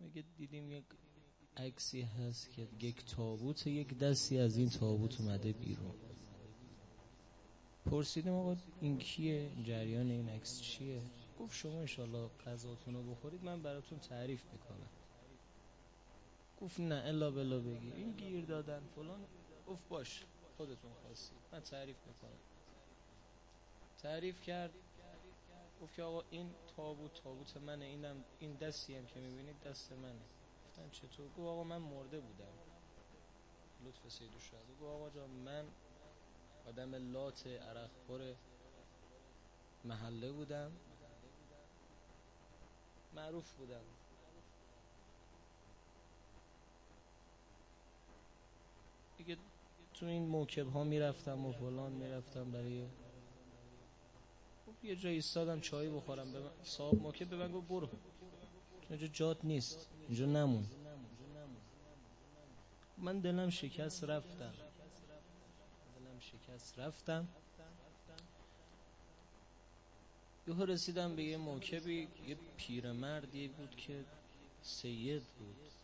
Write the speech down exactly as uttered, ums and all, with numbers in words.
دیگه دیدیم یک عکسی هست که یک تابوت، یک دستی از این تابوت اومده بیرون. پرسیدیم آقا این کیه؟ جریان این عکس چیه؟ گفت شما انشالله غذاتون رو بخورید من براتون تعریف میکنم. گفت نه الا بلا بگی این گیر دادن فلان. گفت باش خودتون خواستید من تعریف میکنم. تعریف کرد، گفت که آقا این تابوت تابوت منه، اینم این دستی هم که میبینید دست منه. گفتن چطور؟ گفت آقا من مرده بودم. لطف سید الشهدا. گفت آقا جان من آدم لات عرق خور محله بودم، معروف بودم، دیگه تو این موکب ها میرفتم و فلان میرفتم برای یه جای ایستادم چای بخورم. به من صاحب موکب به من گفت برو اینجا جات نیست، اینجا نمون. من دلم شکست رفتم دلم شکست رفتم یهو رسیدم به یه موکبی، یه پیرمردی بود که سید بود،